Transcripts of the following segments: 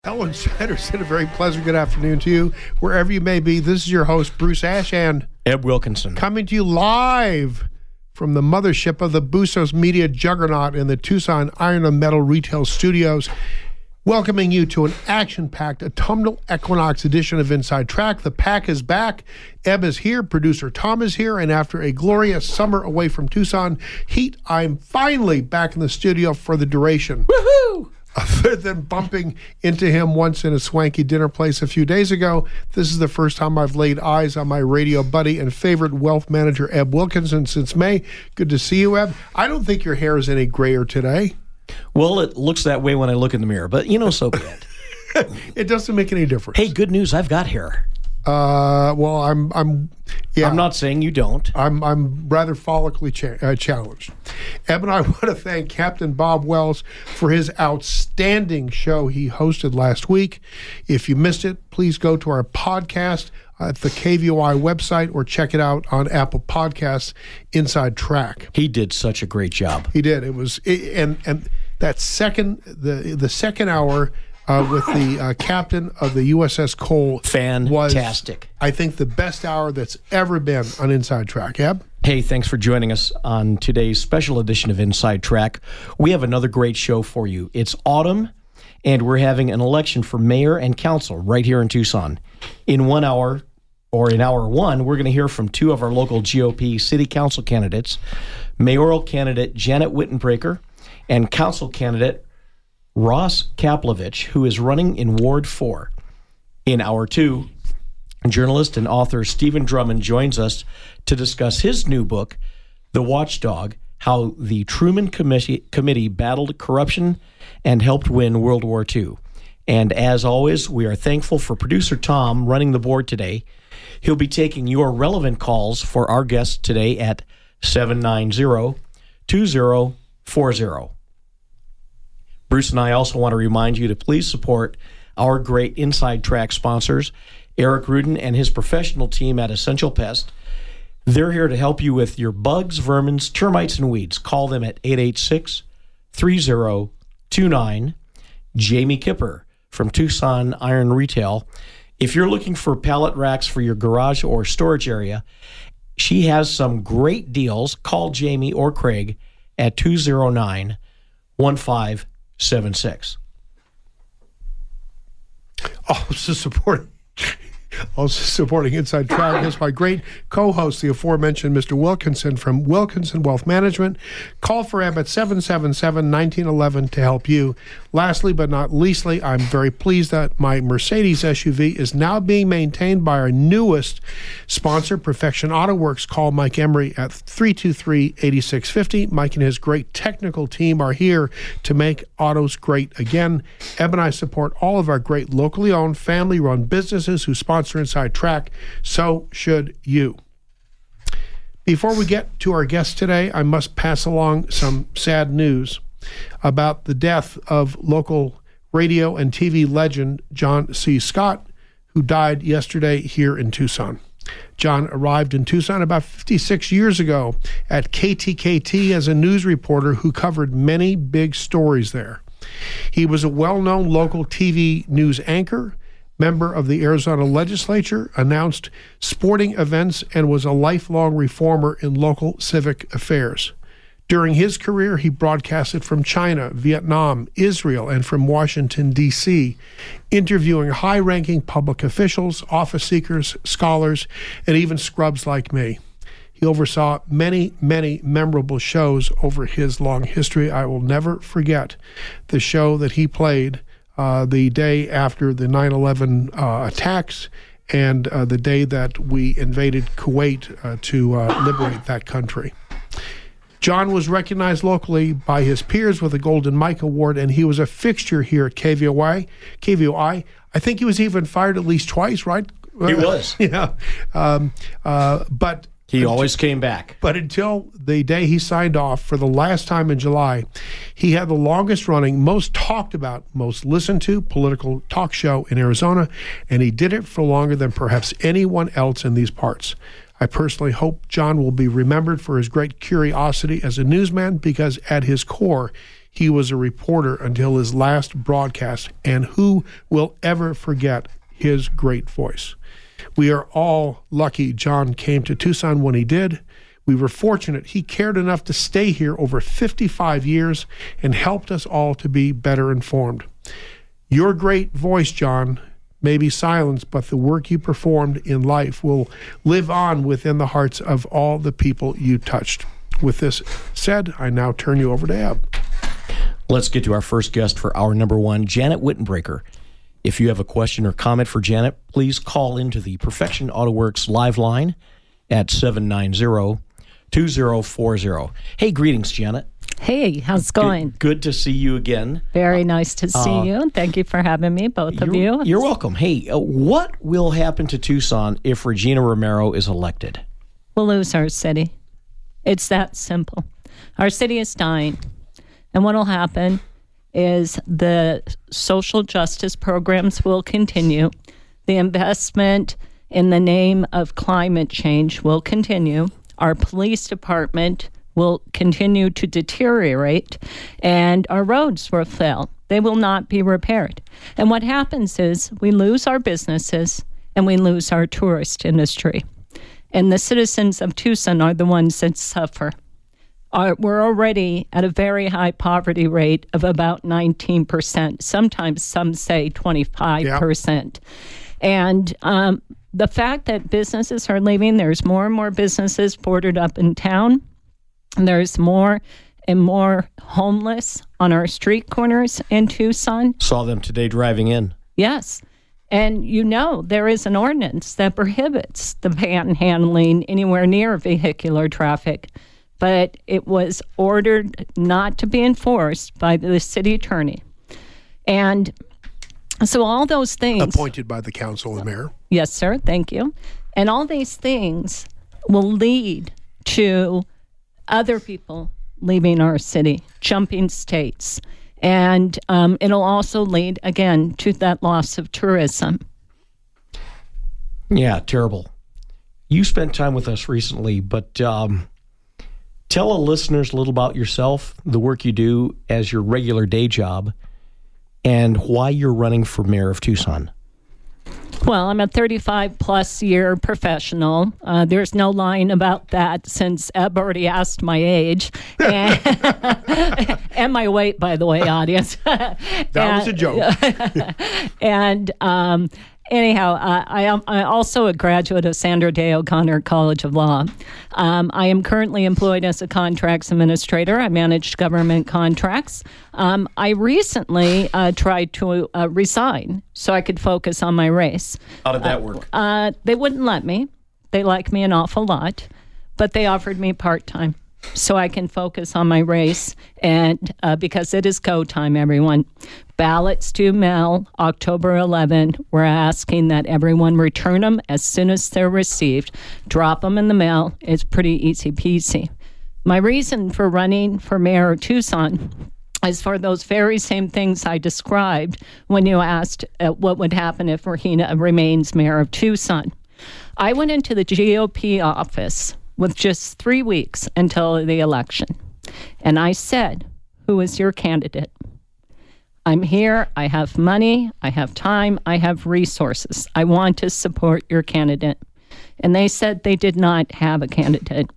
Ellen Sanderson, a very pleasant good afternoon to you, wherever you may be. This is your host, Bruce Ash, and Eb Wilkinson, coming to you live from the mothership of the Bustos Media juggernaut in the Tucson Iron and Metal Retail Studios, welcoming you to an action-packed autumnal equinox edition of Inside Track. The pack is back. Eb is here. Producer Tom is here. And after a glorious summer away from Tucson heat, I'm finally back in the studio for the duration. Woohoo! Other than bumping into him once in a swanky dinner place a few days ago, this is the first time I've laid eyes on my radio buddy and favorite wealth manager, Eb Wilkinson, since May. Good to see you, Eb. I don't think your hair is any grayer today. Well, it looks that way when I look in the mirror, but so be it. It doesn't make any difference. Hey, good news, I've got hair. Well, I'm not saying you don't. I'm rather follically challenged. Eb and I want to thank Captain Bob Wells for his outstanding show he hosted last week. If you missed it, please go to our podcast at the KVOI website or check it out on Apple Podcasts, Inside Track. He did such a great job. He did. And that the second hour with the captain of the USS Cole fantastic. Was, I think, the best hour that's ever been on Inside Track. Eb? Hey, thanks for joining us on today's special edition of Inside Track. We have another great show for you. It's autumn, and we're having an election for mayor and council right here in Tucson. In 1 hour, or in hour one, we're going to hear from two of our local GOP city council candidates, mayoral candidate Janet Wittenbreaker and council candidate Ross Kaplovich, who is running in Ward 4. In hour two, journalist and author Stephen Drummond joins us to discuss his new book, The Watchdog, How the Truman Committee Battled Corruption and Helped Win World War II. And as always, we are thankful for producer Tom running the board today. He'll be taking your relevant calls for our guests today at 790-2040. Bruce and I also want to remind you to please support our great Inside Track sponsors, Eric Rudin and his professional team at Essential Pest. They're here to help you with your bugs, vermins, termites, and weeds. Call them at 886-3029. Jamie Kipper from Tucson Iron Retail. If you're looking for pallet racks for your garage or storage area, she has some great deals. Call Jamie or Craig at 209-1576. Also supporting Inside Track is my great co-host, the aforementioned Mr. Wilkinson from Wilkinson Wealth Management. Call for Eb at 777-1911 to help you. Lastly but not leastly, I'm very pleased that my Mercedes SUV is now being maintained by our newest sponsor, Perfection Auto Works. Call Mike Emery at 323-8650. Mike and his great technical team are here to make autos great again. Eb and I support all of our great locally owned, family-run businesses who sponsor Inside Track. So should you. Before we get to our guest today, I must pass along some sad news about the death of local radio and TV legend John C. Scott, who died yesterday here in Tucson. John arrived in Tucson about 56 years ago at KTKT as a news reporter who covered many big stories there. He was a well-known local TV news anchor, member of the Arizona legislature, announced sporting events, and was a lifelong reformer in local civic affairs. During his career, he broadcasted from China, Vietnam, Israel, and from Washington, D.C., interviewing high-ranking public officials, office seekers, scholars, and even scrubs like me. He oversaw many, many memorable shows over his long history. I will never forget the show that he played the day after the 9/11 attacks and the day that we invaded Kuwait to liberate that country. John was recognized locally by his peers with a Golden Mike Award, and he was a fixture here at KVOI. I think he was even fired at least twice, right? He was. Yeah. But he always came back. But until the day he signed off for the last time in July, he had the longest running, most talked about, most listened to political talk show in Arizona, and he did it for longer than perhaps anyone else in these parts. I personally hope John will be remembered for his great curiosity as a newsman, because at his core, He was a reporter until his last broadcast, and who will ever forget his great voice? We are all lucky John came to Tucson when he did. We were fortunate he cared enough to stay here over 55 years and helped us all to be better informed. Your great voice, John, may be silenced, but the work you performed in life will live on within the hearts of all the people you touched. With this said, I now turn you over to Eb. Let's get to our first guest for hour number one, Janet Wittenbreaker. If you have a question or comment for Janet, please call into the Perfection Auto Works live line at 790-2040. Hey, greetings, Janet. Hey, how's it going? Good to see you again. Very nice to see you. Thank you for having me, both of you. You're welcome. Hey, what will happen to Tucson if Regina Romero is elected? We'll lose our city. It's that simple. Our city is dying. And what will happen is the social justice programs will continue. The investment in the name of climate change will continue. Our police department will continue to deteriorate, and our roads will fail. They will not be repaired. And what happens is we lose our businesses and we lose our tourist industry. And the citizens of Tucson are the ones that suffer. We're already at a very high poverty rate of about 19%. Sometimes some say 25%. Yeah. And the fact that businesses are leaving, there's more and more businesses boarded up in town. There's more and more homeless on our street corners in Tucson. Saw them today driving in. Yes. And there is an ordinance that prohibits the panhandling anywhere near vehicular traffic, but it was ordered not to be enforced by the city attorney. And so all those things... Appointed by the council and mayor. Yes, sir. Thank you. And all these things will lead to other people leaving our city, jumping states. And it'll also lead, again, to that loss of tourism. Yeah, terrible. You spent time with us recently, but tell the listeners a little about yourself, the work you do as your regular day job, and why you're running for mayor of Tucson. Well, I'm a 35-plus year professional. There's no lying about that since Eb already asked my age. And my weight, by the way, audience. That was a joke. And anyhow, I am also a graduate of Sandra Day O'Connor College of Law. I am currently employed as a contracts administrator. I manage government contracts. I recently tried to resign so I could focus on my race. How did that work? They wouldn't let me. They like me an awful lot, but they offered me part-time so I can focus on my race, and because it is go time, everyone. Ballots due mail October 11. We're asking that everyone return them as soon as they're received. Drop them in the mail. It's pretty easy peasy. My reason for running for mayor of Tucson is for those very same things I described when you asked what would happen if Regina remains mayor of Tucson. I went into the GOP office with just 3 weeks until the election. And I said, who is your candidate? I'm here, I have money, I have time, I have resources. I want to support your candidate. And they said they did not have a candidate.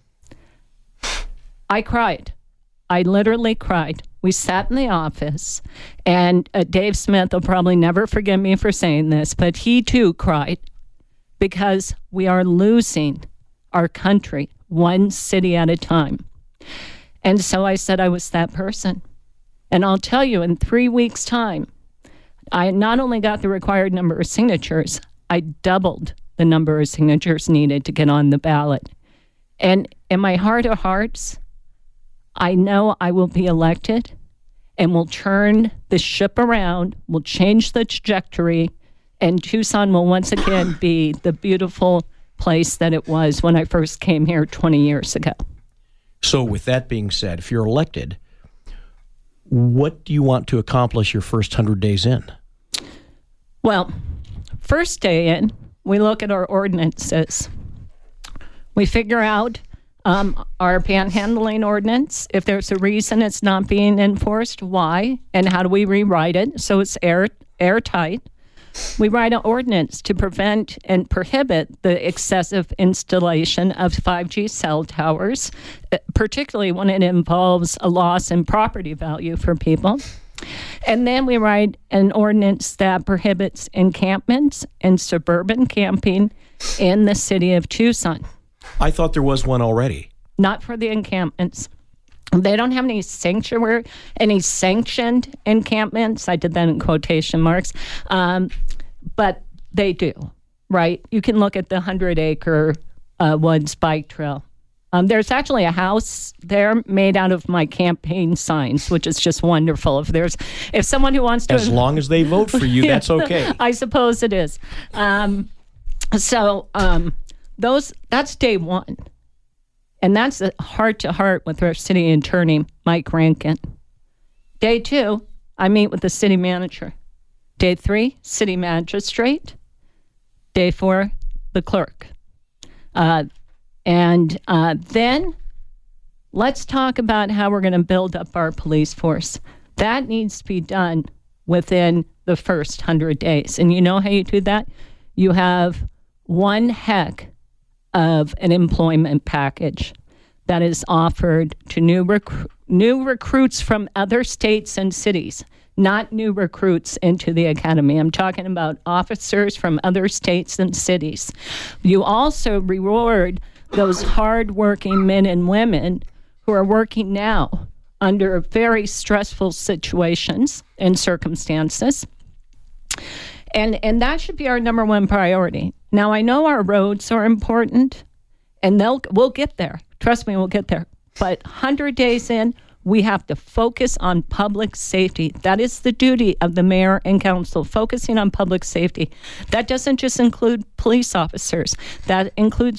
I cried. I literally cried. We sat in the office, and Dave Smith will probably never forgive me for saying this, but he too cried because we are losing our country one city at a time. And so I said I was that person. And I'll tell you, in 3 weeks' time, I not only got the required number of signatures, I doubled the number of signatures needed to get on the ballot. And in my heart of hearts, I know I will be elected and will turn the ship around, will change the trajectory, and Tucson will once again be the beautiful place that it was when I first came here 20 years ago. So with that being said, if you're elected, what do you want to accomplish your first 100 days in? Well, first day in, we look at our ordinances. We figure out our panhandling ordinance. If there's a reason it's not being enforced, why? And how do we rewrite it so it's airtight? We write an ordinance to prevent and prohibit the excessive installation of 5G cell towers, particularly when it involves a loss in property value for people. And then we write an ordinance that prohibits encampments and suburban camping in the city of Tucson. I thought there was one already. Not for the encampments. They don't have any sanctioned encampments. I did that in quotation marks. But they do, right? You can look at the 100-acre Woods Bike Trail. There's actually a house there made out of my campaign signs, which is just wonderful. If someone who wants to... As long as they vote for you, that's okay. I suppose it is. That's day one. And that's a heart-to-heart with our city attorney, Mike Rankin. Day two, I meet with the city manager. Day three, city magistrate. Day four, the clerk. And then let's talk about how we're going to build up our police force. That needs to be done within the first 100 days. And you know how you do that? You have one heck of an employment package that is offered to new recruits from other states and cities, not new recruits into the academy. I'm talking about officers from other states and cities. You also reward those hardworking men and women who are working now under very stressful situations and circumstances. And that should be our number one priority. Now, I know our roads are important, and we'll get there. Trust me, we'll get there. But 100 days in, we have to focus on public safety. That is the duty of the mayor and council, focusing on public safety. That doesn't just include police officers. That includes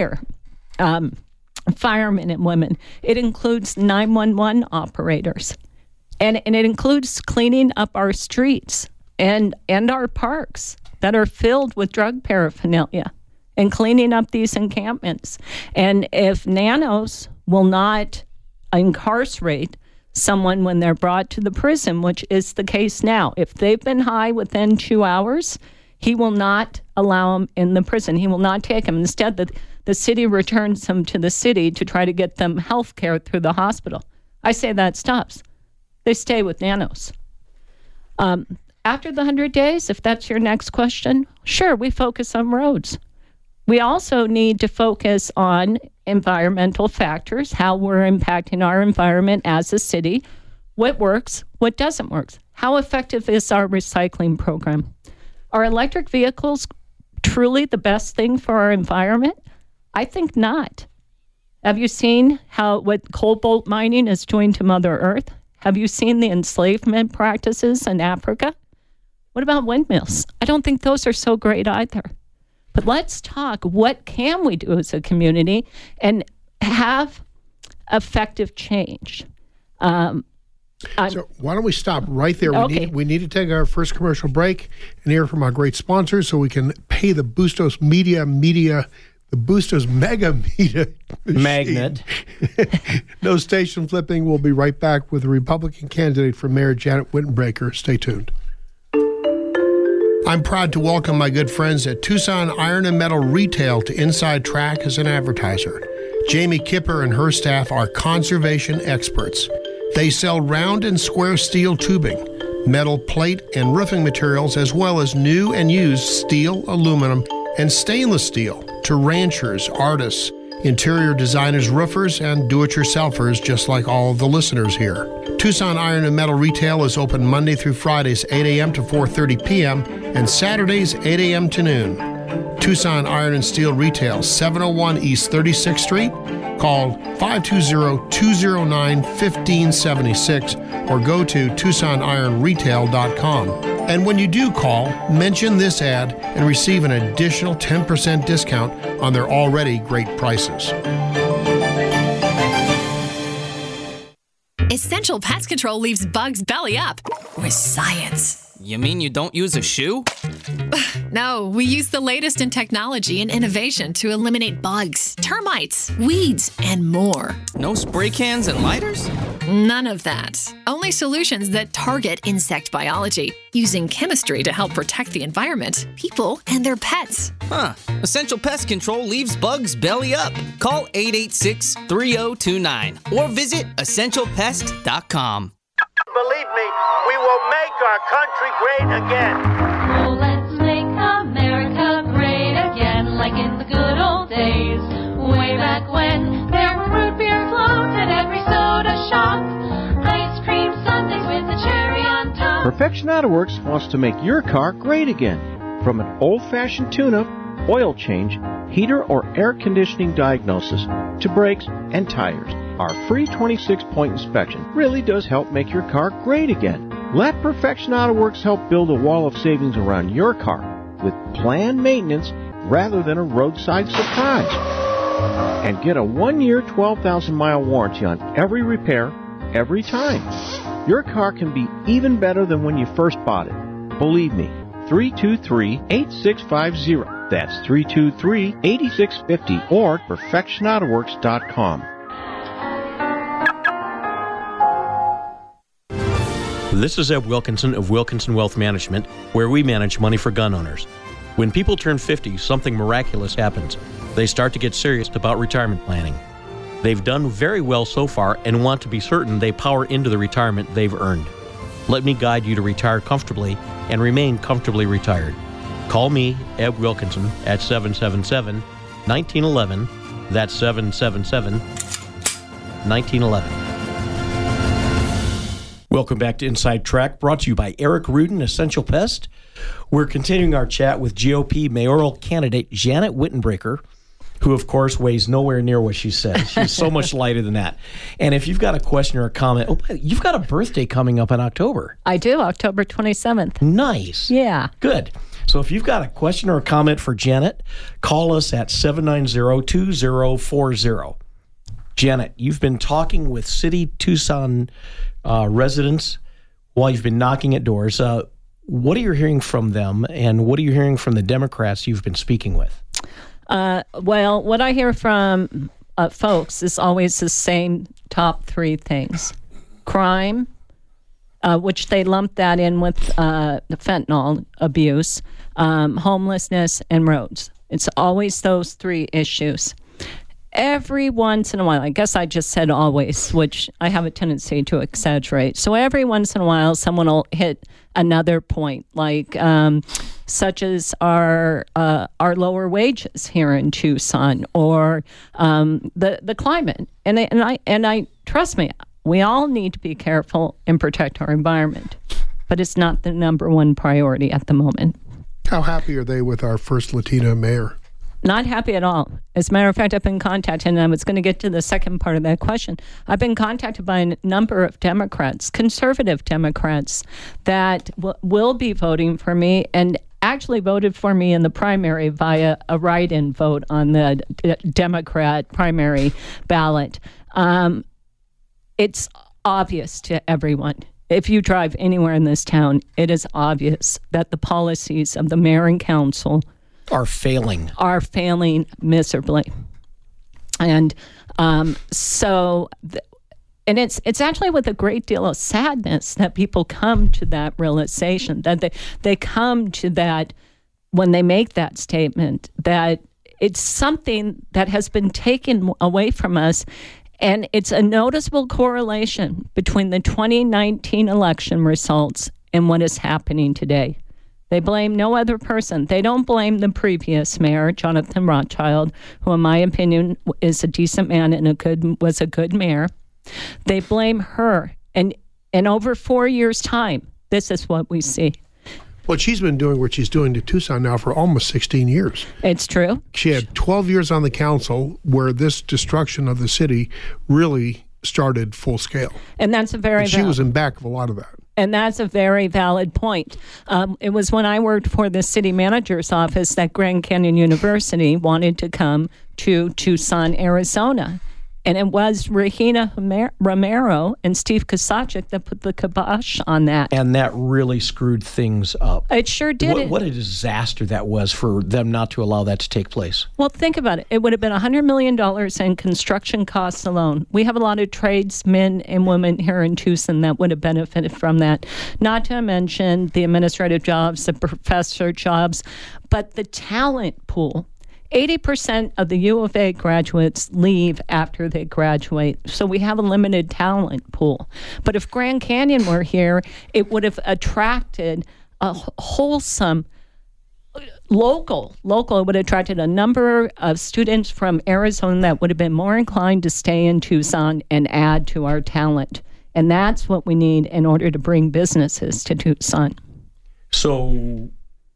firemen and women. It includes 911 operators. And it includes cleaning up our streets and our parks that are filled with drug paraphernalia and cleaning up these encampments. And if Nanos will not incarcerate someone when they're brought to the prison, which is the case now, if they've been high within 2 hours, he will not allow them in the prison. He will not take them. Instead, the city returns them to the city to try to get them health care through the hospital. I say that stops. They stay with Nanos. After the 100 days, if that's your next question, sure, we focus on roads. We also need to focus on environmental factors, how we're impacting our environment as a city, what works, what doesn't work. How effective is our recycling program? Are electric vehicles truly the best thing for our environment? I think not. Have you seen what cobalt mining is doing to Mother Earth? Have you seen the enslavement practices in Africa? What about windmills? I don't think those are so great either. But let's talk, what can we do as a community and have effective change? So why don't we stop right there? Okay. We need to take our first commercial break and hear from our great sponsors so we can pay the Bustos the Bustos Mega Media Magnet. No station flipping. We'll be right back with the Republican candidate for Mayor, Janet Wittenbreaker. Stay tuned. I'm proud to welcome my good friends at Tucson Iron and Metal Retail to Inside Track as an advertiser. Jamie Kipper and her staff are conservation experts. They sell round and square steel tubing, metal plate and roofing materials, as well as new and used steel, aluminum, and stainless steel to ranchers, artists, interior designers, roofers, and do-it-yourselfers just like all of the listeners here. Tucson Iron and Metal Retail is open Monday through Fridays 8 a.m. to 4:30 p.m. and Saturdays 8 a.m. to noon. Tucson Iron and Steel Retail, 701 East 36th Street. Call 520-209-1576 or go to TucsonIronRetail.com. And when you do call, mention this ad and receive an additional 10% discount on their already great prices. Essential Pest Control leaves bugs belly up with science. You mean you don't use a shoe? No, we use the latest in technology and innovation to eliminate bugs, termites, weeds, and more. No spray cans and lighters? None of that. Only solutions that target insect biology, using chemistry to help protect the environment, people, and their pets. Huh. Essential Pest Control leaves bugs belly up. Call 886-3029 or visit essentialpest.com. Believe me, we will make our country great again. Oh, let's make America great again, like in the good old days. Way back when there were root beer floats at every soda shop. Ice cream sundaes with the cherry on top. Perfection Auto Works wants to make your car great again. From an old-fashioned tune-up, oil change, heater or air conditioning diagnosis, to brakes and tires, our free 26-point inspection really does help make your car great again. Let Perfection Auto Works help build a wall of savings around your car with planned maintenance rather than a roadside surprise. And get a 1-year, 12,000-mile warranty on every repair, every time. Your car can be even better than when you first bought it. Believe me, 323-8650. That's 323-8650 or perfectionautoworks.com. This is Ed Wilkinson of Wilkinson Wealth Management, where we manage money for gun owners. When people turn 50, something miraculous happens. They start to get serious about retirement planning. They've done very well so far and want to be certain they power into the retirement they've earned. Let me guide you to retire comfortably and remain comfortably retired. Call me, Ed Wilkinson, at 777-1911. That's 777-1911. Welcome back to Inside Track, brought to you by Eric Rudin, Essential Pest. We're continuing our chat with GOP mayoral candidate Janet Wittenbreaker, who, of course, weighs nowhere near what she says. She's so much lighter than that. And if you've got a question or a comment, you've got a birthday coming up in October. I do, October 27th. Nice. Yeah. Good. So if you've got a question or a comment for Janet, call us at 790-2040. Janet, you've been talking with City Tucson residents while you've been knocking at doors. What are you hearing from them, and what are you hearing from the Democrats you've been speaking with? Well, what I hear from folks is always the same top three things. Crime, which they lump that in with the fentanyl abuse, homelessness, and roads. It's always those three issues. Every once in a while, I guess I just said always, which I have a tendency to exaggerate. So every once in a while, someone will hit another point, like such as our lower wages here in Tucson, or the climate. And I trust me, we all need to be careful and protect our environment, but it's not the number one priority at the moment. How happy are they with our first Latina mayor? Not happy at all. As a matter of fact, I've been contacted, and I was going to get to the second part of that question. I've been contacted by a number of Democrats, conservative Democrats, that will be voting for me and actually voted for me in the primary via a write-in vote on the Democrat primary ballot. It's obvious to everyone. If you drive anywhere in this town, it is obvious that the policies of the mayor and council are failing miserably. And and it's actually with a great deal of sadness that people come to that realization, that they come to that when they make that statement, that it's something that has been taken away from us. And it's a noticeable correlation between the 2019 election results and what is happening today. They blame no other person. They don't blame the previous mayor, Jonathan Rothschild, who, in my opinion, is a decent man and was a good mayor. They blame her. And in over 4 years' time, this is what we see. Well, she's been doing what she's doing to Tucson now for almost 16 years. It's true. She had 12 years on the council where this destruction of the city really started full scale. And that's a very she was in back of a lot of that. And that's a very valid point. It was when I worked for the city manager's office that Grand Canyon University wanted to come to Tucson, Arizona. And it was Regina Romero and Steve Kosachik that put the kibosh on that. And that really screwed things up. It sure did. What a disaster that was for them not to allow that to take place. Well, think about it. It would have been $100 million in construction costs alone. We have a lot of tradesmen and women here in Tucson that would have benefited from that. Not to mention the administrative jobs, the professor jobs, but the talent pool. 80% of the U of A graduates leave after they graduate. So we have a limited talent pool. But if Grand Canyon were here, it would have attracted a wholesome local. It would have attracted a number of students from Arizona that would have been more inclined to stay in Tucson and add to our talent. And that's what we need in order to bring businesses to Tucson. So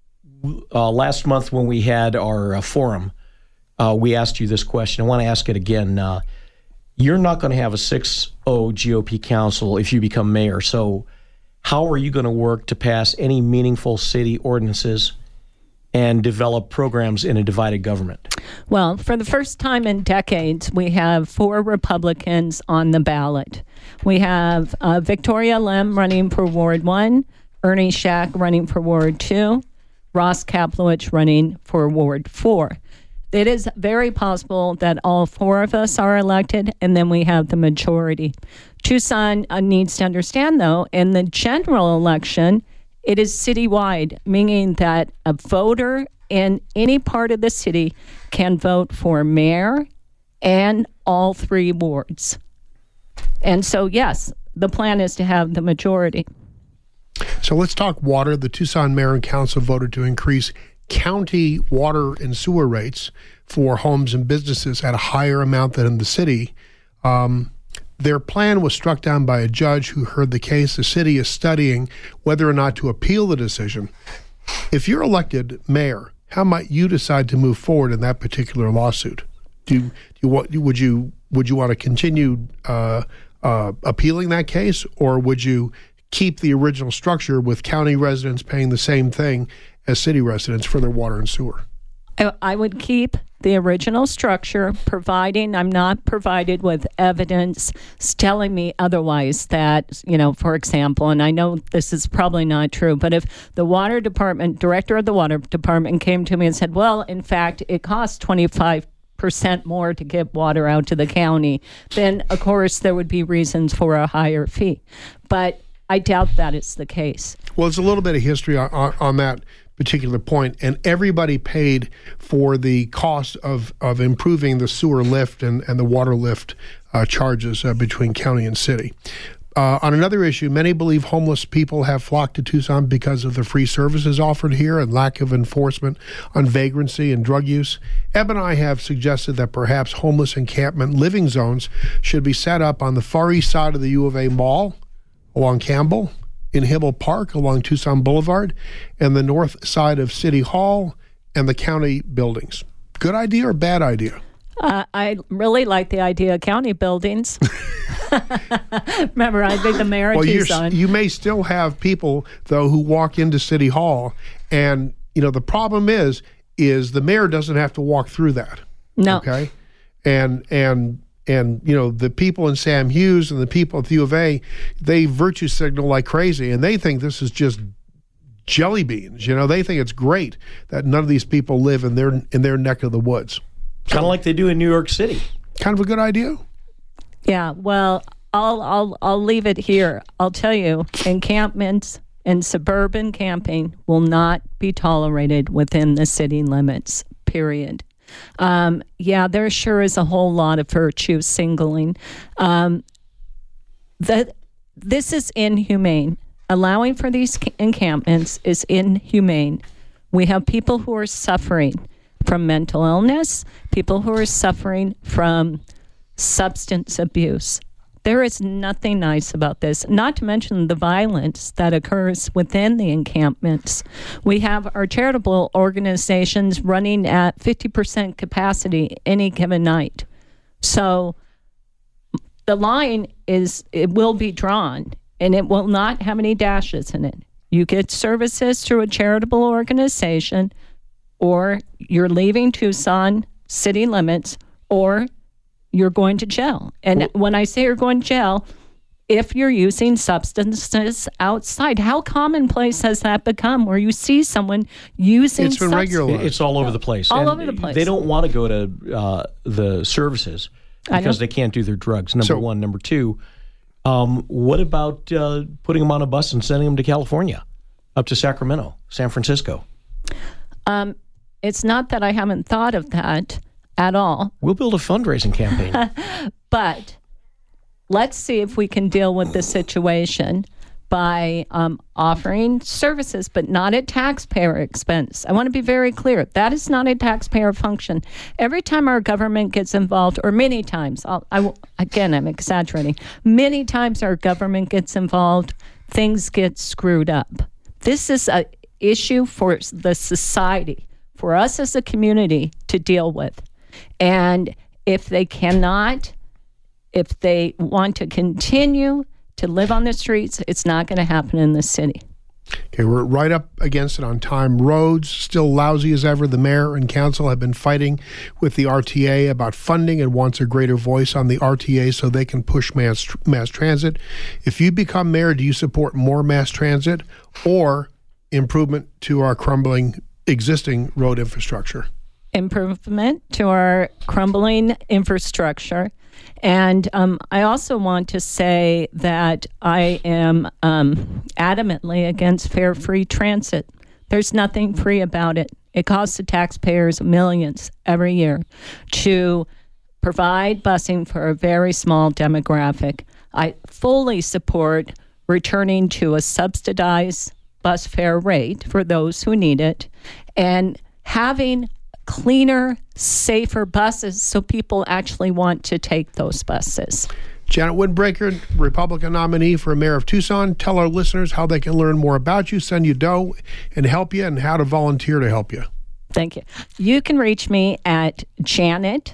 last month when we had our forum, we asked you this question. I want to ask it again. You're not going to have a 6-0 GOP council if you become mayor. So how are you going to work to pass any meaningful city ordinances and develop programs in a divided government? Well, for the first time in decades, we have 4 Republicans on the ballot. We have Victoria Lim running for Ward 1, Ernie Shack running for Ward 2, Ross Kaplowitz running for Ward 4. It is very possible that all 4 of us are elected, and then we have the majority. Tucson needs to understand, though, in the general election, it is citywide, meaning that a voter in any part of the city can vote for mayor and all 3 wards. And so, yes, the plan is to have the majority. So let's talk water. The Tucson Mayor and Council voted to increase county water and sewer rates for homes and businesses at a higher amount than in the city. Their plan was struck down by a judge who heard the case. The city is studying whether or not to appeal the decision. If you're elected mayor, how might you decide to move forward in that particular lawsuit? Would you want to continue appealing that case, or would you keep the original structure with county residents paying the same thing as city residents for their water and sewer? I would keep the original structure, providing I'm not provided with evidence telling me otherwise that, for example, and I know this is probably not true, but if the water department, director of the water department came to me and said, well, in fact, it costs 25% more to get water out to the county, then, of course, there would be reasons for a higher fee. But I doubt that is the case. Well, there's a little bit of history on that particular point, and everybody paid for the cost of improving the sewer lift and the water lift charges between county and city. On another issue, many believe homeless people have flocked to Tucson because of the free services offered here and lack of enforcement on vagrancy and drug use. Eb and I have suggested that perhaps homeless encampment living zones should be set up on the far east side of the U of A Mall, along Campbell, in Hibble Park along Tucson Boulevard, and the north side of City Hall and the county buildings. Good idea or bad idea? I really like the idea of county buildings. Remember, I'd be the mayor of Tucson. You may still have people, though, who walk into City Hall, and the problem is the mayor doesn't have to walk through that. No. Okay, and the people in Sam Hughes and the people at the U of A, they virtue signal like crazy, and they think this is just jelly beans. They think it's great that none of these people live in their neck of the woods. Kind of like they do in New York City. Kind of a good idea. Yeah. Well, I'll leave it here. I'll tell you, encampments and suburban camping will not be tolerated within the city limits. Period. There sure is a whole lot of virtue signaling. This is inhumane. Allowing for these encampments is inhumane. We have people who are suffering from mental illness, people who are suffering from substance abuse. There is nothing nice about this, not to mention the violence that occurs within the encampments. We have our charitable organizations running at 50% capacity any given night. So the line it will be drawn, and it will not have any dashes in it. You get services through a charitable organization, or you're leaving Tucson city limits, or you're going to jail. And when I say you're going to jail, if you're using substances outside, how commonplace has that become where you see someone using It's been regularized. It's all over the place. All And over the place. They don't want to go to the services because they can't do their drugs, number one. Number two, what about putting them on a bus and sending them to California, up to Sacramento, San Francisco? It's not that I haven't thought of that at all. We'll build a fundraising campaign. But let's see if we can deal with the situation by offering services, but not at taxpayer expense. I want to be very clear. That is not a taxpayer function. Every time our government gets involved, or many times, again, I'm exaggerating, many times our government gets involved, things get screwed up. This is an issue for the society, for us as a community to deal with. And if they want to continue to live on the streets, it's not going to happen in the city. Okay, we're right up against it on time. Roads still lousy as ever. The mayor and council have been fighting with the RTA about funding and wants a greater voice on the RTA so they can push mass transit. If you become mayor, do you support more mass transit or improvement to our crumbling existing road infrastructure? Improvement to our crumbling infrastructure. And I also want to say that I am adamantly against fare free transit. There's nothing free about it. It costs the taxpayers millions every year to provide busing for a very small demographic. I fully support returning to a subsidized bus fare rate for those who need it and having cleaner, safer buses so people actually want to take those buses. Janet Windbreaker, Republican nominee for mayor of Tucson. Tell our listeners how they can learn more about you, send you dough, and help you, and how to volunteer to help you. Thank you. You can reach me at Janet,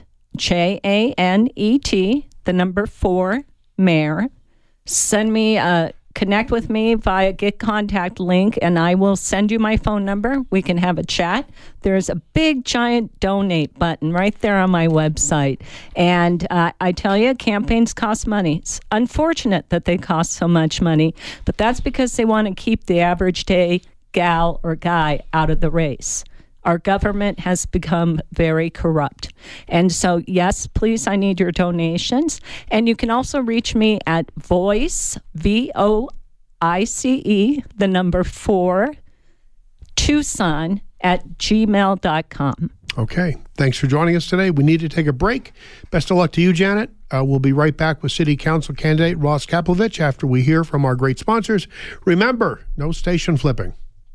Janet, the number 4, mayor. Send me connect with me via Get Contact link, and I will send you my phone number. We can have a chat. There's a big, giant donate button right there on my website. And I tell you, campaigns cost money. It's unfortunate that they cost so much money, but that's because they want to keep the average day gal or guy out of the race. Our government has become very corrupt. And so, yes, please, I need your donations. And you can also reach me at voice, VOICE, the number 4, Tucson @gmail.com. Okay. Thanks for joining us today. We need to take a break. Best of luck to you, Janet. We'll be right back with City Council candidate Ross Kaplovich after we hear from our great sponsors. Remember, no station flipping.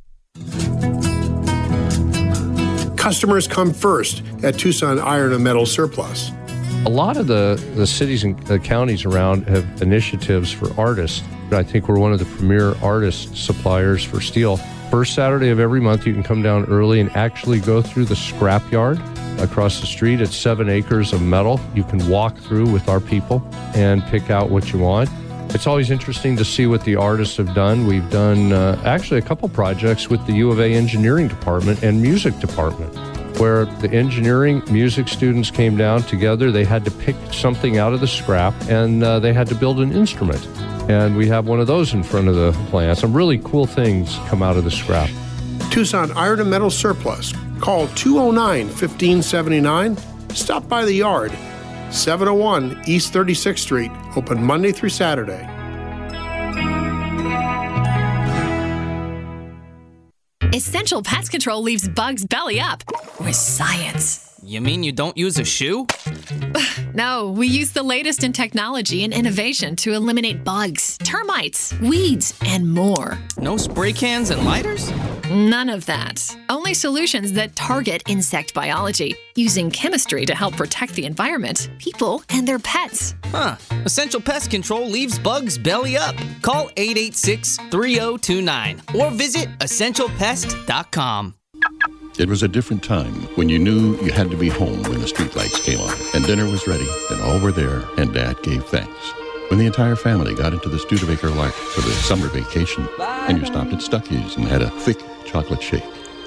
Customers come first at Tucson Iron and Metal Surplus. A lot of the cities and counties around have initiatives for artists. I think we're one of the premier artist suppliers for steel. First Saturday of every month, you can come down early and actually go through the scrap yard across the street. It's 7 acres of metal. You can walk through with our people and pick out what you want. It's always interesting to see what the artists have done. We've done actually a couple projects with the U of A engineering department and music department, where the engineering music students came down together. They had to pick something out of the scrap, and they had to build an instrument. And we have one of those in front of the plant. Some really cool things come out of the scrap. Tucson Iron and Metal Surplus. Call 209-1579. Stop by the yard. 701 East 36th Street, open Monday through Saturday. Essential Pest Control leaves bugs belly up with science. You mean you don't use a shoe? No, we use the latest in technology and innovation to eliminate bugs, termites, weeds, and more. No spray cans and lighters? None of that. Only solutions that target insect biology, using chemistry to help protect the environment, people, and their pets. Huh. Essential Pest Control leaves bugs belly up. Call 886-3029 or visit essentialpest.com. It was a different time when you knew you had to be home when the streetlights came on, and dinner was ready, and all were there, and Dad gave thanks. When the entire family got into the Studebaker Lark for the summer vacation, and you stopped at Stuckey's and had a thick chocolate shake.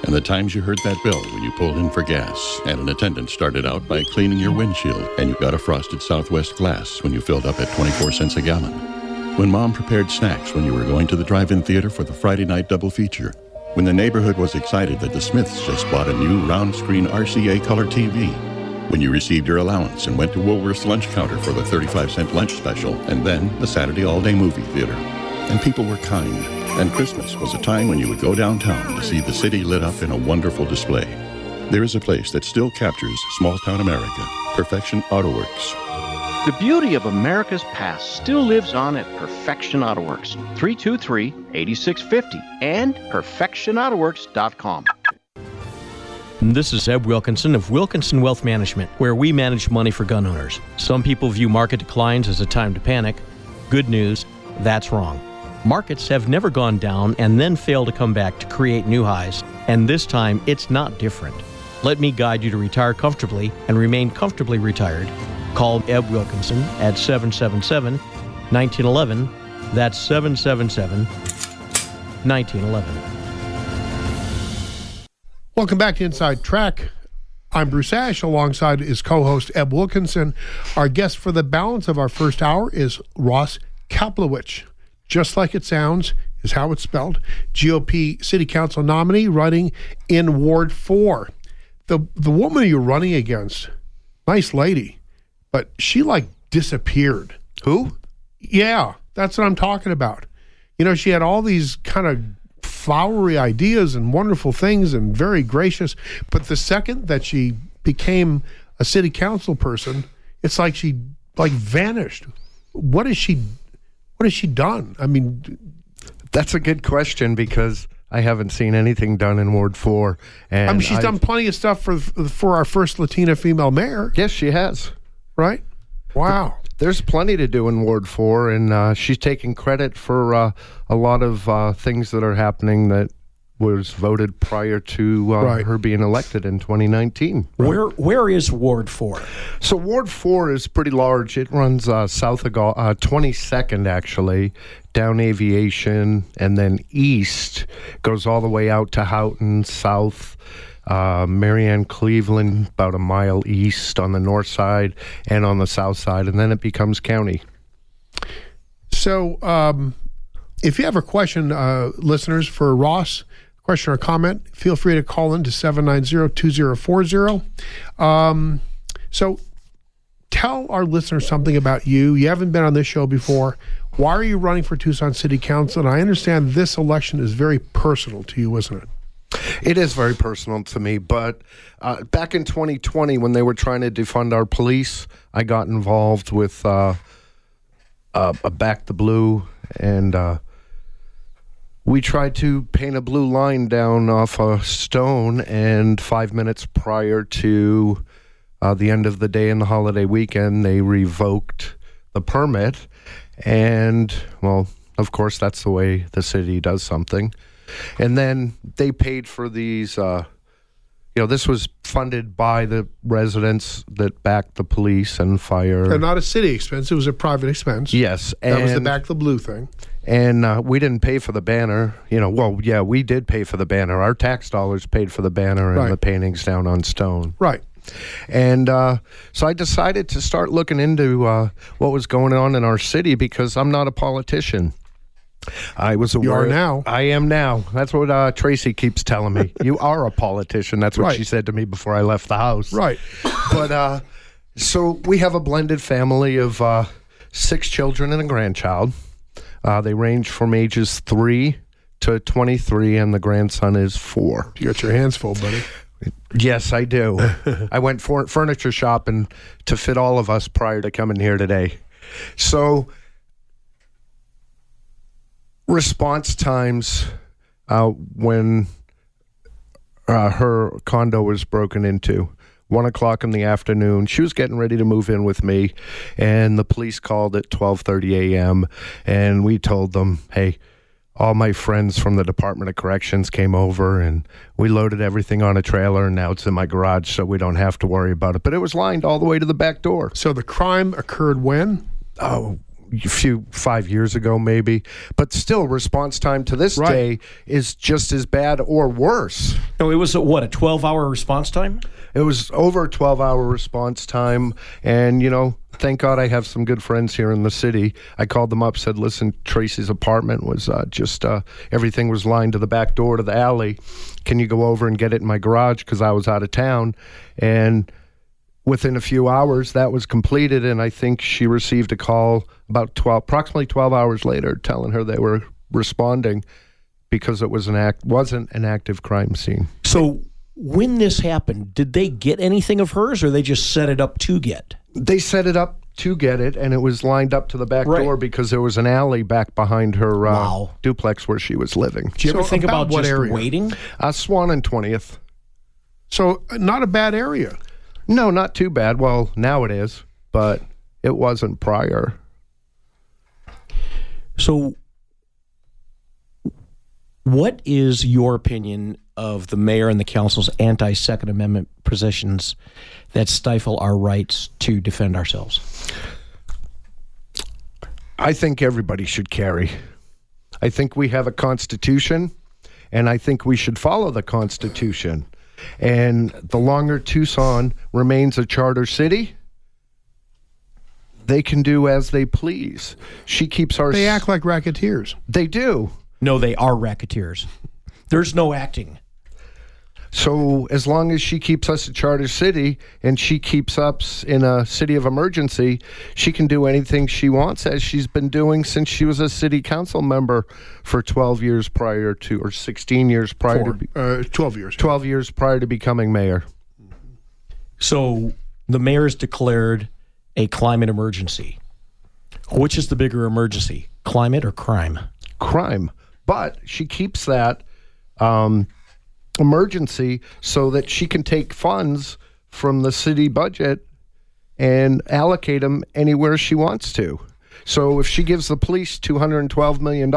And the times you heard that bell when you pulled in for gas, and an attendant started out by cleaning your windshield, and you got a frosted Southwest glass when you filled up at 24 cents a gallon. When Mom prepared snacks when you were going to the drive-in theater for the Friday night double feature. When the neighborhood was excited that the Smiths just bought a new round-screen RCA color TV. When you received your allowance and went to Woolworth's lunch counter for the 35-cent lunch special, and then the Saturday all-day movie theater. And people were kind. And Christmas was a time when you would go downtown to see the city lit up in a wonderful display. There is a place that still captures small-town America, Perfection Auto Works. The beauty of America's past still lives on at Perfection Auto Works, 323-8650 and perfectionautoworks.com. This is Eb Wilkinson of Wilkinson Wealth Management, where we manage money for gun owners. Some people view market declines as a time to panic. Good news, that's wrong. Markets have never gone down and then fail to come back to create new highs, and this time it's not different. Let me guide you to retire comfortably and remain comfortably retired. Call Eb Wilkinson at 777-1911. That's 777-1911. Welcome back to Inside Track. I'm Bruce Ash. Alongside is co-host Eb Wilkinson. Our guest for the balance of our first hour is Ross Kaplowitz. Just like it sounds is how it's spelled. GOP City Council nominee running in Ward 4. The woman you're running against, nice lady, but she disappeared. Who? Yeah, that's what I'm talking about. You know, she had all these kind of flowery ideas and wonderful things and very gracious, but the second that she became a city council person, it's like she vanished. What has she done? I mean, that's a good question because I haven't seen anything done in Ward 4. And I mean, she's done plenty of stuff for our first Latina female mayor. Yes, she has. Right? Wow. There's plenty to do in Ward 4, and she's taking credit for a lot of things that are happening that was voted prior to her being elected in 2019. Where is Ward 4? So Ward 4 is pretty large. It runs south of 22nd, actually, down Aviation, and then east, goes all the way out to Houghton, south, Marianne, Cleveland, about a mile east on the north side and on the south side, and then it becomes county. So if you have a question, listeners, for Ross, question or comment, feel free to call in to 790-2040. So tell our listeners something about you. You haven't been on this show before. Why are you running for Tucson City Council? And I understand this election is very personal to you, isn't it? It is very personal to me, but back in 2020, when they were trying to defund our police, I got involved with Back the Blue, and we tried to paint a blue line down off a stone, and 5 minutes prior to the end of the day and the holiday weekend, they revoked the permit, and, well, of course, that's the way the city does something. And then they paid for these, this was funded by the residents that backed the police and fire. And not a city expense, it was a private expense. Yes. That was the Back the Blue thing. And we didn't pay for the banner. We did pay for the banner. Our tax dollars paid for the banner and the paintings down on stone. Right. And so I decided to start looking into what was going on in our city because I'm not a politician. I was aware. You are now. I am now. That's what Tracy keeps telling me. You are a politician. That's what she said to me before I left the house. Right. But so we have a blended family of 6 children and a grandchild. They range from ages 3 to 23, and the grandson is 4. You got your hands full, buddy. Yes, I do. I went furniture shopping to fit all of us prior to coming here today. So response times when her condo was broken into, 1 o'clock in the afternoon. She was getting ready to move in with me, and the police called at 12:30 a.m., and we told them, hey, all my friends from the Department of Corrections came over, and we loaded everything on a trailer, and now it's in my garage, so we don't have to worry about it. But it was lined all the way to the back door. So the crime occurred when? Oh, 5 years ago, maybe. But still, response time to this day is just as bad or worse. No, it was a 12-hour response time? It was over a 12-hour response time. And, thank God I have some good friends here in the city. I called them up, said, listen, Tracy's apartment was everything was lined to the back door to the alley. Can you go over and get it in my garage? Because I was out of town. And within a few hours, that was completed, and I think she received a call approximately 12 hours later telling her they were responding because it wasn't an active crime scene. So when this happened, did they get anything of hers, or they just set it up to get? They set it up to get it, and it was lined up to the back door because there was an alley back behind her duplex where she was living. Did you ever think about what just area? waiting? Swan and 20th. So not a bad area. No, not too bad. Well, now it is, but it wasn't prior. So what is your opinion of the mayor and the council's anti-Second Amendment positions that stifle our rights to defend ourselves? I think everybody should carry. I think we have a constitution, and I think we should follow the Constitution. And the longer Tucson remains a charter city, they can do as they please. She keeps our... They act like racketeers. They do. No, they are racketeers. There's no acting. So as long as she keeps us a charter city and she keeps us in a city of emergency, she can do anything she wants, as she's been doing since she was a city council member for 12 years prior to, or 16 years prior to... 12 years. 12 years prior to becoming mayor. So the mayor's declared a climate emergency. Which is the bigger emergency, climate or crime? Crime. But she keeps that... emergency so that she can take funds from the city budget and allocate them anywhere she wants to. So if she gives the police $212 million,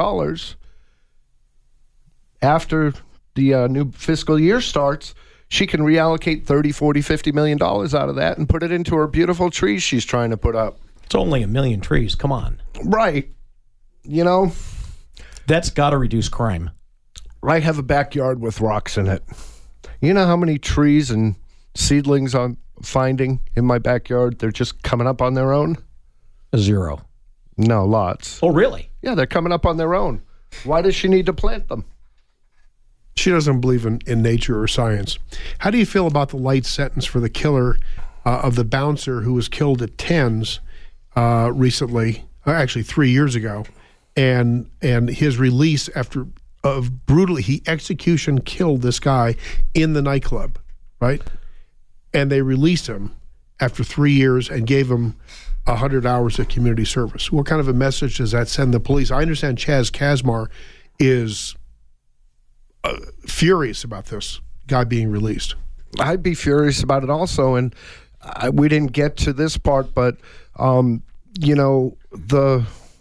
after the new fiscal year starts, she can reallocate $30, $40, $50 million out of that and put it into her beautiful trees she's trying to put up. It's only 1 million trees. Come on. Right. That's got to reduce crime. I have a backyard with rocks in it. You know how many trees and seedlings I'm finding in my backyard? They're just coming up on their own? 0. No, lots. Oh, really? Yeah, they're coming up on their own. Why does she need to plant them? She doesn't believe in nature or science. How do you feel about the light sentence for the killer of the bouncer who was killed at Tens recently, actually 3 years ago, and his release after... he execution killed this guy in the nightclub, right? And they released him after 3 years and gave him 100 hours of community service. What kind of a message does that send the police? I understand Chaz Kazmar is furious about this guy being released. I'd be furious about it also, and we didn't get to this part, but the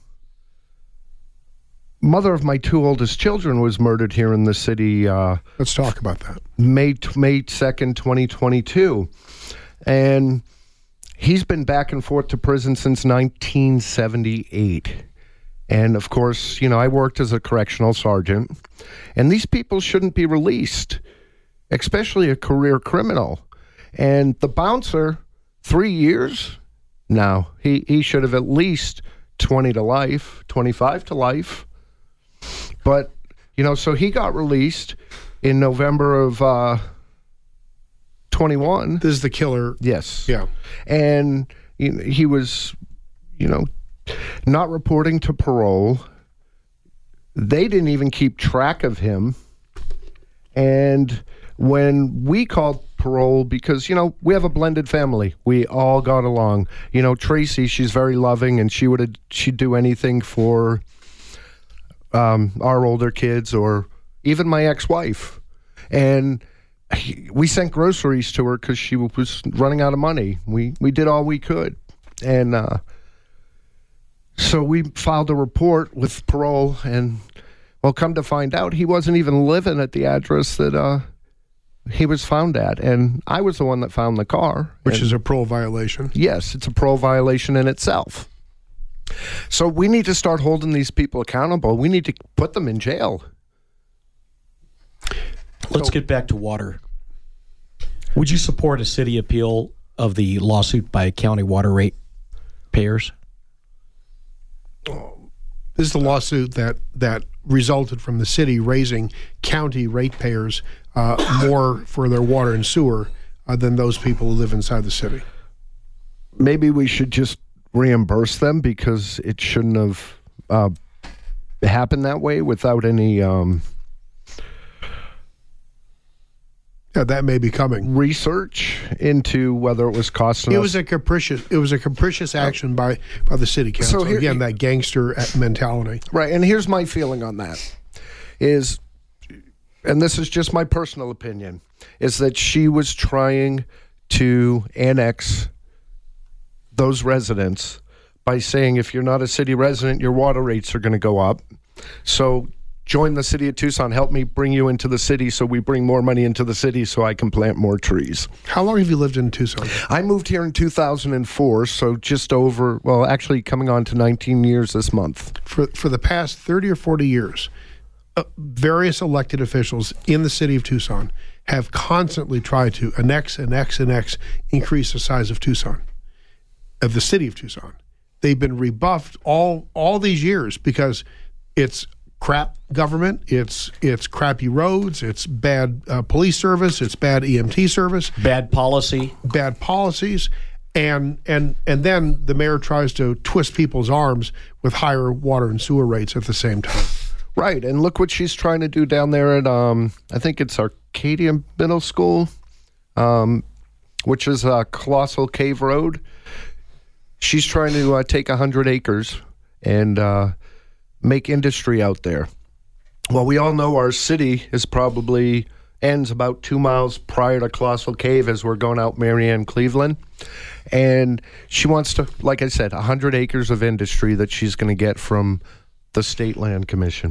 mother of my 2 oldest children was murdered here in the city. Let's talk about that. May 2nd, 2022. And he's been back and forth to prison since 1978. And of course, I worked as a correctional sergeant. And these people shouldn't be released, especially a career criminal. And the bouncer, 3 years? No, he should have at least 20 to life, 25 to life. But, so he got released in November of 21. This is the killer. Yes. Yeah. And he was, not reporting to parole. They didn't even keep track of him. And when we called parole, because, we have a blended family. We all got along. Tracy, she's very loving, and she'd do anything for... our older kids, or even my ex-wife. And we sent groceries to her because she was running out of money. We did all we could. And so we filed a report with parole, and, come to find out, he wasn't even living at the address that he was found at. And I was the one that found the car. Which is a parole violation. Yes, it's a parole violation in itself. So we need to start holding these people accountable. We need to put them in jail. Let's get back to water. Would you support a city appeal of the lawsuit by county water rate payers? This is the lawsuit that resulted from the city raising county ratepayers more for their water and sewer than those people who live inside the city. Maybe we should just reimburse them because it shouldn't have happened that way without any that may be coming. Research into whether it was costing us. It was a capricious action by the city council. So again, that gangster mentality. Right, and here's my feeling on that is, and this is just my personal opinion, is that she was trying to annex those residents by saying if you're not a city resident, your water rates are going to go up. So join the city of Tucson. Help me bring you into the city so we bring more money into the city so I can plant more trees. How long have you lived in Tucson? I moved here in 2004, so just over, well, actually coming on to 19 years this month. For the past 30 or 40 years, various elected officials in the city of Tucson have constantly tried to annex, increase the size of Tucson, of the city of Tucson. They've been rebuffed all these years because it's crap government, it's crappy roads, it's bad police service, it's bad EMT service, bad policies, and then the mayor tries to twist people's arms with higher water and sewer rates at the same time. Right, and look what she's trying to do down there at I think it's Arcadia Middle School, which is Colossal Cave Road. She's trying to take 100 acres and make industry out there. Well, we all know our city is probably ends about 2 miles prior to Colossal Cave as we're going out Marianne, Cleveland. And she wants to, like I said, 100 acres of industry that she's going to get from the State Land Commission.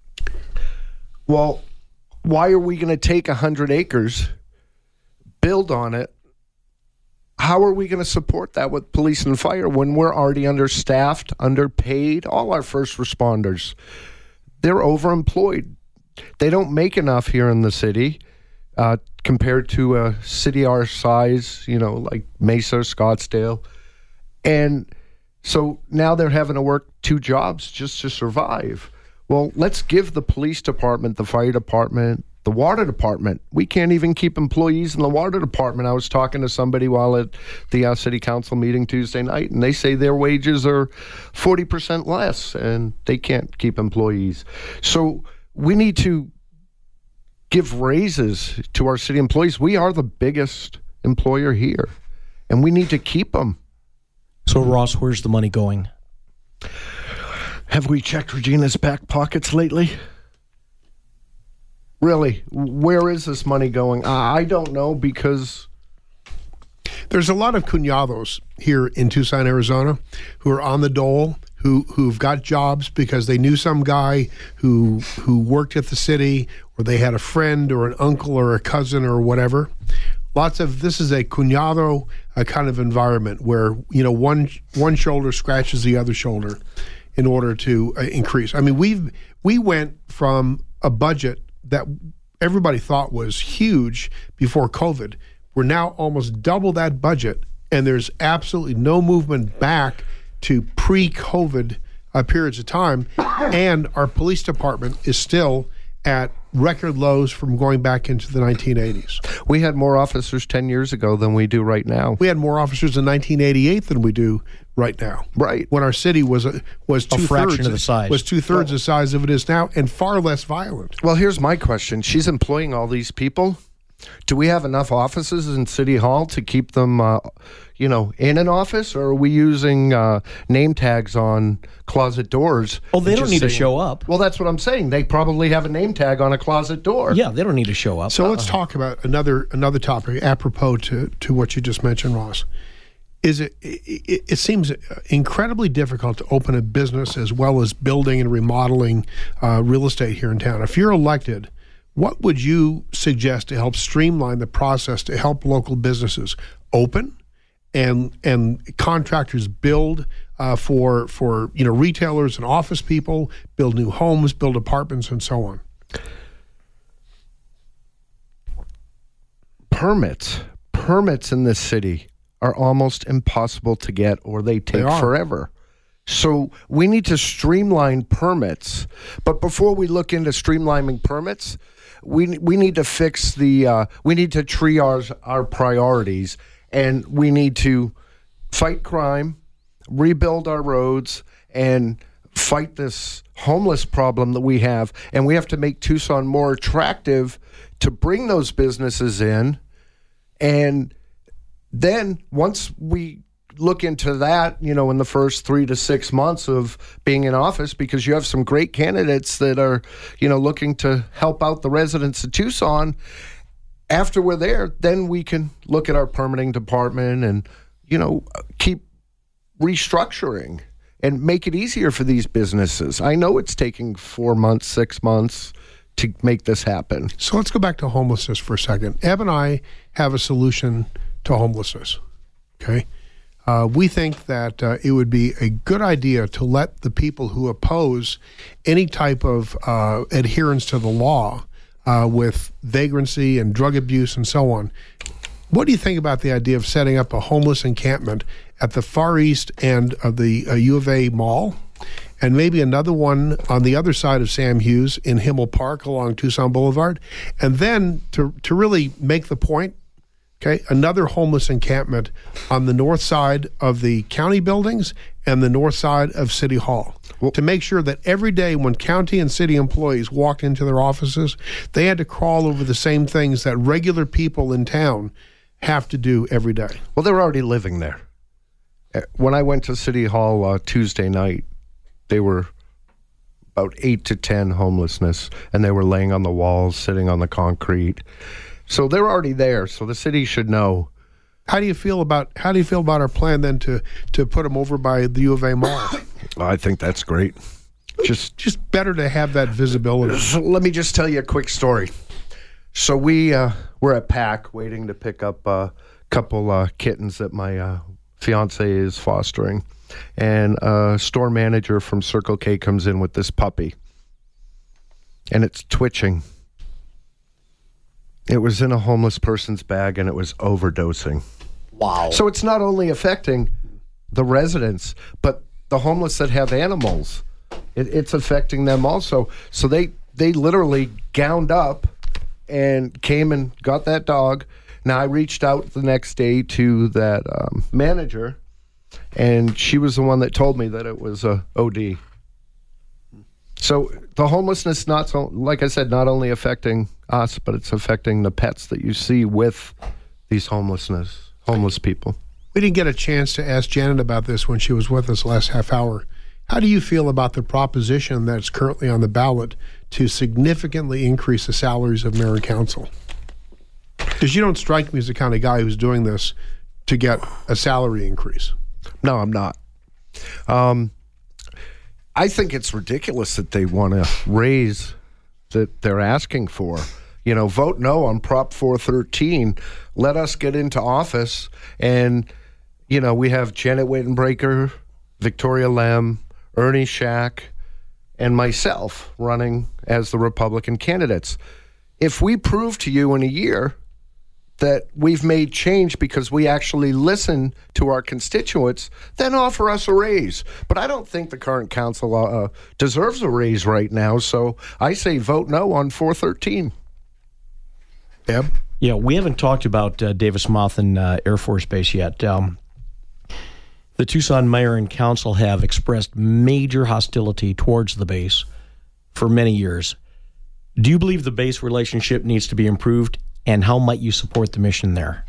Well, why are we going to take 100 acres, build on it? How are we going to support that with police and fire when we're already understaffed, underpaid? All our first responders, they're overemployed. They don't make enough here in the city compared to a city our size, like Mesa, Scottsdale. And so now they're having to work 2 jobs just to survive. Well, let's give the police department, the fire department, the water department. We can't even keep employees in the water department. I was talking to somebody while at the city council meeting Tuesday night, and they say their wages are 40% less, and they can't keep employees. So we need to give raises to our city employees. We are the biggest employer here, and we need to keep them. So, Ross, where's the money going? Have we checked Regina's back pockets lately? Really, where is this money going? I don't know, because there's a lot of cuñados here in Tucson, Arizona, who are on the dole, who've got jobs because they knew some guy who worked at the city, or they had a friend or an uncle or a cousin or whatever. This is a cuñado kind of environment where one shoulder scratches the other shoulder in order to increase. I mean, we went from a budget that everybody thought was huge before COVID. We're now almost double that budget, and there's absolutely no movement back to pre-COVID periods of time. And our police department is still at record lows from going back into the 1980s. We had more officers 10 years ago than we do right now. We had more officers in 1988 than we do right now. Right. When our city was fraction of the size. Was two-thirds the size of it is now, and far less violent. Well, here's my question. She's employing all these people. Do we have enough offices in City Hall to keep them, in an office, or are we using name tags on closet doors? Oh, they don't need to show up. Well, that's what I'm saying. They probably have a name tag on a closet door. Yeah, they don't need to show up. So let's talk about another topic apropos to what you just mentioned, Ross. It seems incredibly difficult to open a business as well as building and remodeling real estate here in town. If you're elected, what would you suggest to help streamline the process to help local businesses open and contractors build for retailers and office people, build new homes, build apartments, and so on. Permits in this city are almost impossible to get, or they take forever. So we need to streamline permits. But before we look into streamlining permits, we need to fix we need to triage our priorities, and we need to fight crime, rebuild our roads, and fight this homeless problem that we have. And we have to make Tucson more attractive to bring those businesses in. And then once we look into that, in the first 3 to 6 months of being in office, because you have some great candidates that are, looking to help out the residents of Tucson. After we're there, then we can look at our permitting department and, keep restructuring and make it easier for these businesses. I know it's taking 4 months, 6 months to make this happen. So let's go back to homelessness for a second. Eb and I have a solution to homelessness, okay? We think that it would be a good idea to let the people who oppose any type of adherence to the law with vagrancy and drug abuse and so on. What do you think about the idea of setting up a homeless encampment at the far east end of the U of A Mall, and maybe another one on the other side of Sam Hughes in Himmel Park along Tucson Boulevard, and then to really make the point, okay, another homeless encampment on the north side of the county buildings and the north side of City Hall, to make sure that every day when county and city employees walked into their offices, they had to crawl over the same things that regular people in town have to do every day. Well, they're already living there. When I went to City Hall Tuesday night, they were about 8 to 10 homelessness, and they were laying on the walls, sitting on the concrete. So they're already there. So the city should know. How do you feel about our plan then to put them over by the U of A Mall? I think that's great. Just better to have that visibility. So let me just tell you a quick story. So we're at PAC waiting to pick up a couple kittens that my fiance is fostering, and a store manager from Circle K comes in with this puppy, and it's twitching. It was in a homeless person's bag, and it was overdosing. Wow. So it's not only affecting the residents, but the homeless that have animals. It's affecting them also. So they literally gowned up and came and got that dog. Now, I reached out the next day to that manager, and she was the one that told me that it was a OD. So the homelessness, like I said, not only affecting us, but it's affecting the pets that you see with these homeless people. We didn't get a chance to ask Janet about this when she was with us last half hour. How do you feel about the proposition that's currently on the ballot to significantly increase the salaries of mayor and council? Because you don't strike me as the kind of guy who's doing this to get a salary increase. No, I'm not. I think it's ridiculous that they want to raise that they're asking for. Vote no on Prop 413. Let us get into office. And, we have Janet Wittenbreaker, Victoria Lem, Ernie Shack, and myself running as the Republican candidates. If we prove to you in a year that we've made change because we actually listen to our constituents, then offer us a raise. But I don't think the current council deserves a raise right now, so I say vote no on 413. Eb? Yeah, we haven't talked about Davis Monthan Air Force Base yet. The Tucson mayor and council have expressed major hostility towards the base for many years. Do you believe the base relationship needs to be improved, and how might you support the mission there?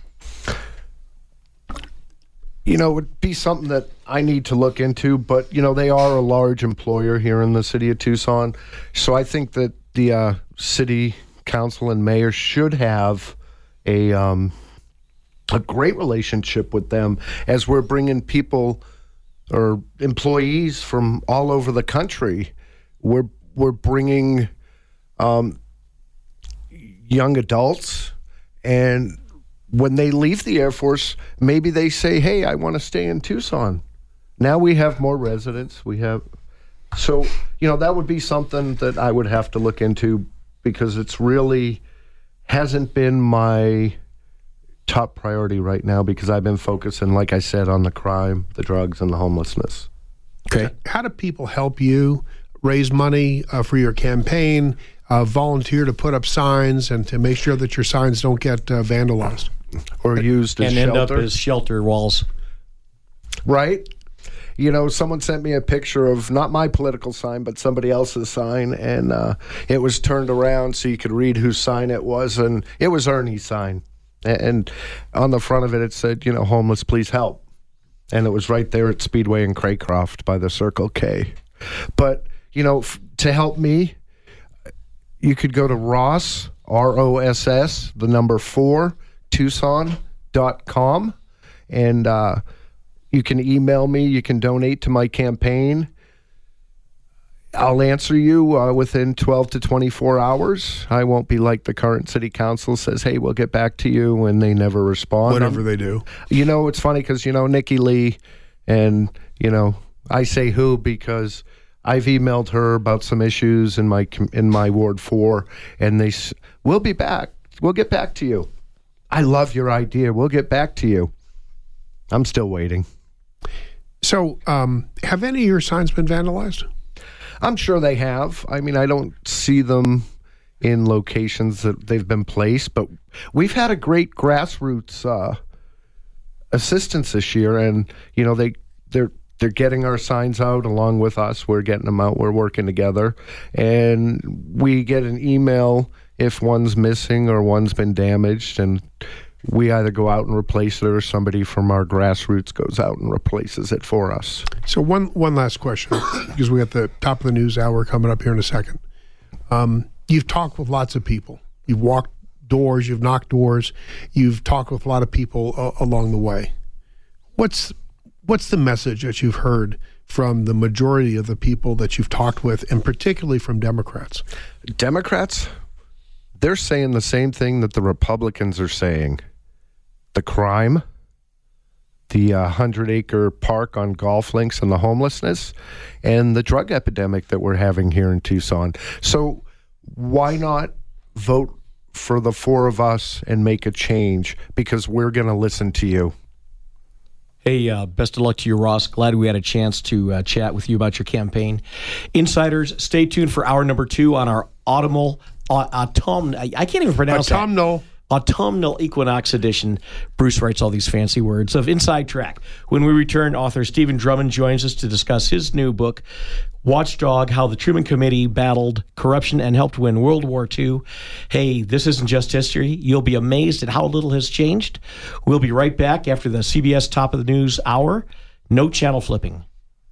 It would be something that I need to look into, but, they are a large employer here in the city of Tucson. So I think that the city council and mayor should have a great relationship with them as we're bringing people or employees from all over the country. We're bringing young adults, and when they leave the Air Force, maybe they say, hey, I want to stay in Tucson. now we have more residents. So, that would be something that I would have to look into, because it's really hasn't been my top priority right now, because I've been focusing, like I said, on the crime, the drugs, and the homelessness. Okay. How do people help you raise money for your campaign, volunteer to put up signs, and to make sure that your signs don't get vandalized? Or used as and shelter? end up as shelter walls. Right? Someone sent me a picture of not my political sign, but somebody else's sign, and it was turned around so you could read whose sign it was, and it was Ernie's sign. And on the front of it, it said, homeless, please help. And it was right there at Speedway in Craycroft by the Circle K. But, to help me, you could go to Ross, ROSS, the number 4, Tucson.com, and you can email me. You can donate to my campaign. I'll answer you within 12 to 24 hours. I won't be like the current city council says, hey, we'll get back to you, when they never respond. Whatever they do. It's funny because, Nikki Lee, and, I say who because I've emailed her about some issues in my Ward 4, and we'll be back. We'll get back to you. I love your idea. We'll get back to you. I'm still waiting. So, have any of your signs been vandalized? I'm sure they have. I mean, I don't see them in locations that they've been placed, but we've had a great grassroots assistance this year, and they're getting our signs out along with us. We're getting them out. We're working together, and we get an email if one's missing or one's been damaged, and we either go out and replace it, or somebody from our grassroots goes out and replaces it for us. So one last question, because we got the top of the news hour coming up here in a second. You've talked with lots of people. You've walked doors. You've knocked doors. You've talked with a lot of people along the way. What's the message that you've heard from the majority of the people that you've talked with, and particularly from Democrats? Democrats, they're saying the same thing that the Republicans are saying. The crime, the 100-acre park on golf links, and the homelessness, and the drug epidemic that we're having here in Tucson. So why not vote for the 4 of us and make a change? Because we're going to listen to you. Hey, best of luck to you, Ross. Glad we had a chance to chat with you about your campaign. Insiders, stay tuned for hour number 2 on our autumnal equinox edition. Bruce writes all these fancy words of Inside Track. When we return, author Stephen Drummond joins us to discuss his new book, Watchdog: How the Truman Committee Battled Corruption and Helped Win World War II. Hey, this isn't just history. You'll be amazed at how little has changed. We'll be right back after the CBS Top of the News Hour. No channel flipping.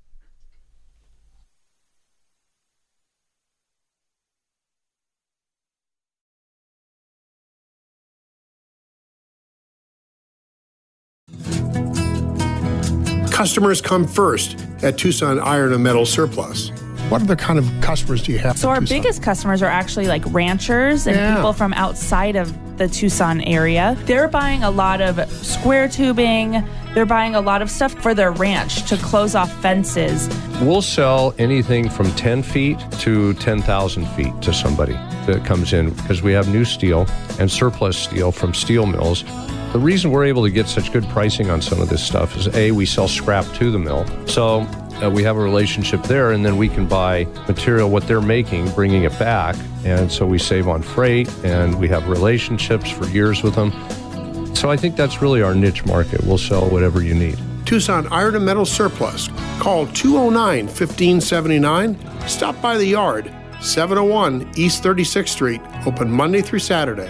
Customers come first at Tucson Iron and Metal Surplus. What other kind of customers do you have? So our biggest customers are actually like ranchers and people from outside of the Tucson area. They're buying a lot of square tubing. They're buying a lot of stuff for their ranch to close off fences. We'll sell anything from 10 feet to 10,000 feet to somebody that comes in, because we have new steel and surplus steel from steel mills. The reason we're able to get such good pricing on some of this stuff is, A, we sell scrap to the mill. So we have a relationship there, and then we can buy material, what they're making, bringing it back. And so we save on freight, and we have relationships for years with them. So I think that's really our niche market. We'll sell whatever you need. Tucson Iron and Metal Surplus. Call 209-1579. Stop by the yard, 701 East 36th Street. Open Monday through Saturday.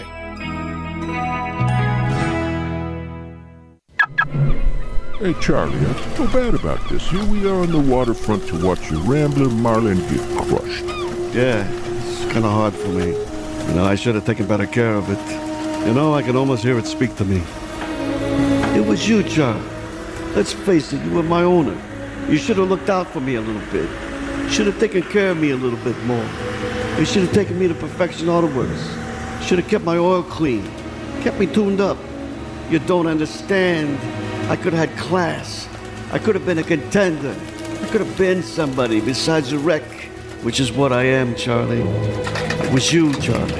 Hey, Charlie, I feel bad about this. Here we are on the waterfront to watch your Rambler Marlin get crushed. Yeah, it's kind of hard for me. I should have taken better care of it. I can almost hear it speak to me. It was you, Charlie. Let's face it, you were my owner. You should have looked out for me a little bit. You should have taken care of me a little bit more. You should have taken me to Perfection Auto Works. You should have kept my oil clean, kept me tuned up. You don't understand. I could have had class. I could have been a contender. I could have been somebody besides a wreck, which is what I am, Charlie. I was you, Charlie.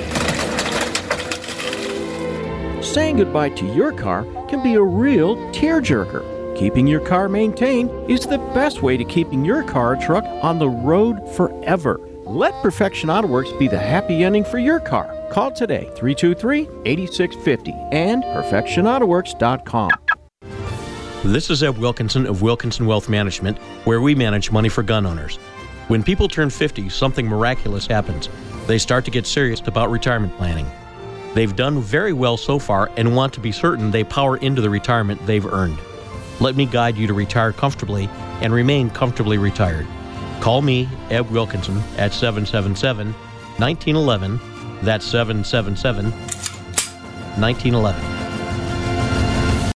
Saying goodbye to your car can be a real tearjerker. Keeping your car maintained is the best way to keeping your car or truck on the road forever. Let Perfection Auto Works be the happy ending for your car. Call today, 323-8650 and perfectionautoworks.com. This is Ed Wilkinson of Wilkinson Wealth Management, where we manage money for gun owners. When people turn 50, something miraculous happens. They start to get serious about retirement planning. They've done very well so far and want to be certain they power into the retirement they've earned. Let me guide you to retire comfortably and remain comfortably retired. Call me, Ed Wilkinson, at 777-1911. That's 777-1911.